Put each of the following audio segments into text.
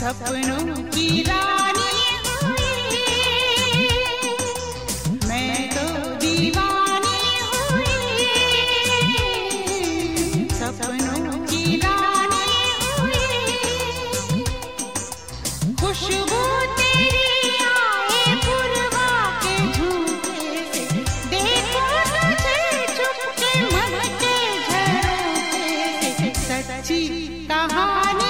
सपनों की रानी हुई, मैं तो दीवानी हुई, सपनों की रानी हुई। खुशबू तेरी आए पुरवा के झूठे से, देखो तुझे चुपके मन के झरोखे से, सच्ची कहानी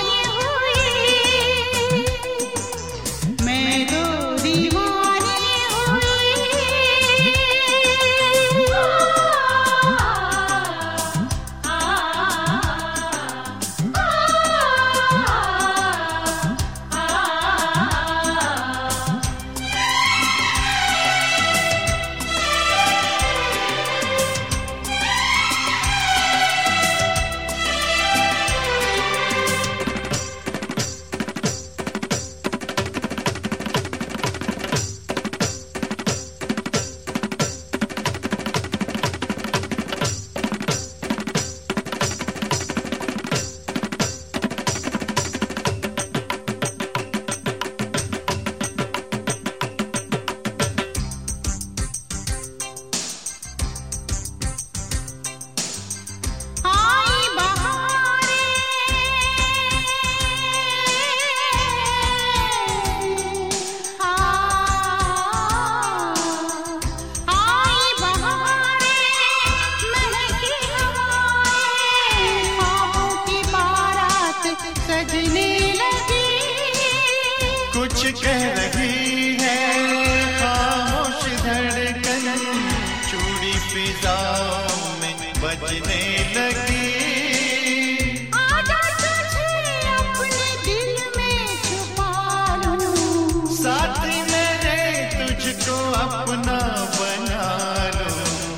कुछ कह रही है खामोश धड़कन, चूड़ी फिजाओं में बजने लगी। आजा तुझे अपने दिल में छुपा लूं, साथ मेरे तुझको अपना बना लूं।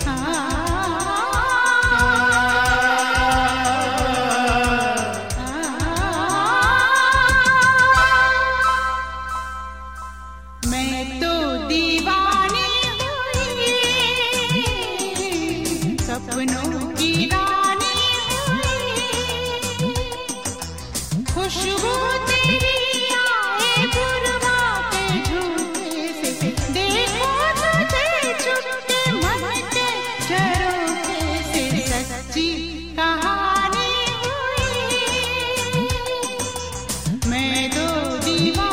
मैं तो दीवानी हुई, सपनों की रानी हुई। खुशबू तेरी आए पुरवा के झूठे से, देखो तुझे चुपके मन के झरोखे से, सच्ची कहानी हुई, मैं तो दीवानी।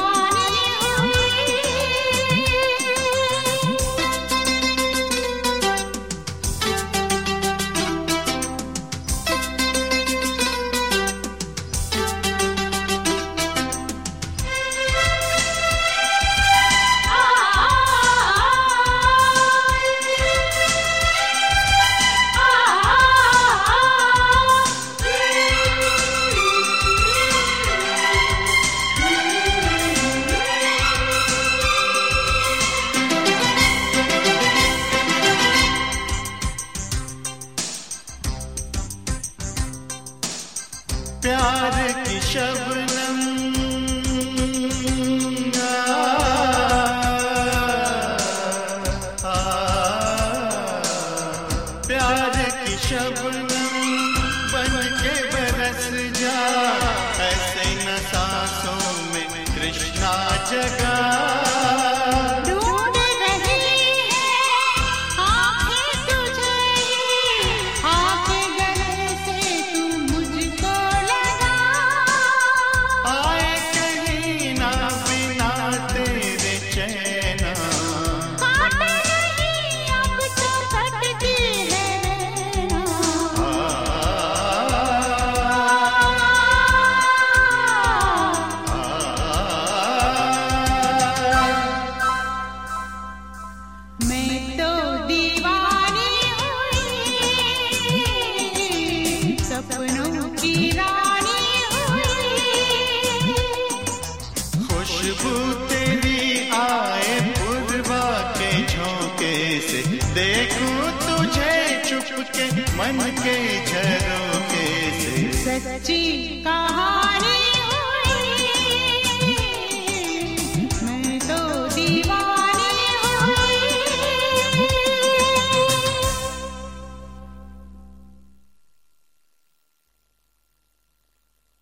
प्यार की शबनम प्यार की शबनम बन के बरस जा, ऐसे न सांसों में कृष्णा जगा। सपनों की रानी हुई, खुशबू तेरी आए पुरवा के झोंके से, देखूं तुझे चुपके मन के झरोखे से, सच्ची कहानी।